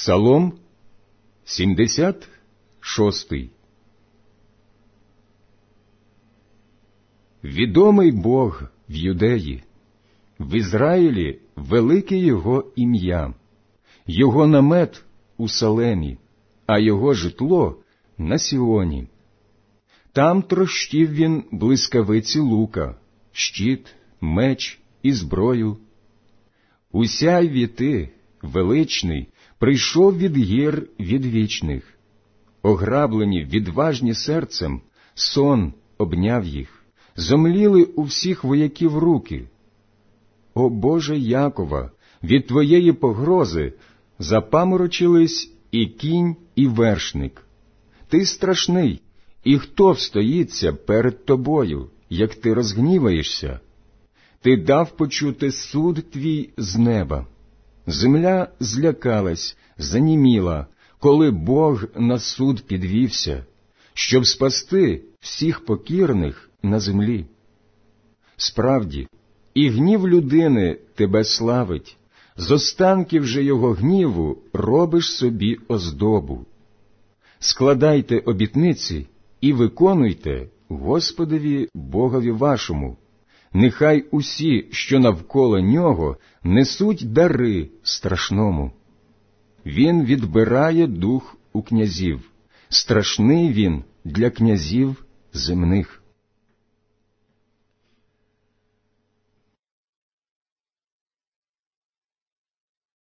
Псалом 76. Відомий Бог в Юдеї, в Ізраїлі велике Його ім'я, Його намет у Салемі, а Його житло на Сіоні. Там трощив він блискавиці лука, щит, меч і зброю. У сяйві ти, величний, прийшов від гір відвічних. Ограблені, відважні серцем, сон обняв їх, зомліли у всіх вояків руки. О Боже Якова, від твоєї погрози запаморочились і кінь, і вершник. Ти страшний, і хто встоїться перед тобою, як ти розгніваєшся? Ти дав почути суд твій з неба. Земля злякалась, заніміла, коли Бог на суд підвівся, щоб спасти всіх покірних на землі. Справді, і гнів людини тебе славить, з останків же його гніву робиш собі оздобу. Складайте обітниці і виконуйте Господові Богові вашому. Нехай усі, що навколо нього, несуть дари страшному. Він відбирає дух у князів, страшний він для князів земних.